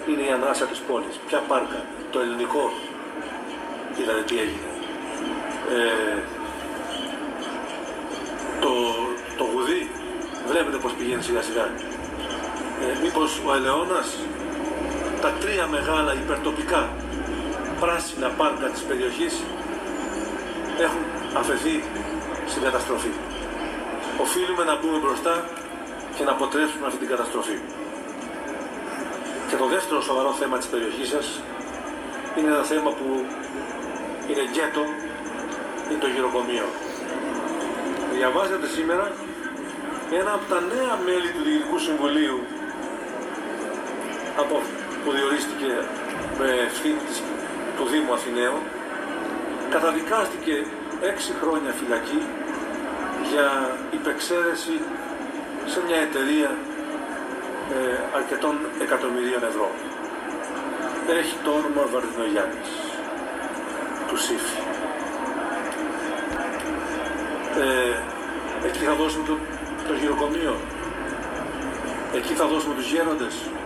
είναι η ανάσα της πόλης. Ποια πάρκα, το ελληνικό, είδατε τι έγινε. Το Γουδί, βλέπετε πως πηγαίνει σιγά σιγά. Μήπως ο Ελαιώνας, τα τρία μεγάλα υπερτοπικά πράσινα πάρκα της περιοχής έχουν αφαιθεί στην καταστροφή. Οφείλουμε να μπούμε μπροστά και να αποτρέψουμε αυτή την καταστροφή. Και το δεύτερο σοβαρό θέμα της περιοχής σας είναι ένα θέμα που είναι γκέτο, είναι το γυροκομείο. Διαβάζετε σήμερα ένα από τα νέα μέλη του Διοικητικού Συμβουλίου που διορίστηκε με ευθύνη του Δήμου Αθηναίων, καταδικάστηκε 6 χρόνια φυλακή για υπεξαίρεση σε μια εταιρεία αρκετών εκατομμυρίων ευρώ. Έχει το όνομα Βαρδινογιάννης, του ΣΥΦ. Εκεί θα δώσουμε το γυροκομείο. Εκεί θα δώσουμε τους γέροντες.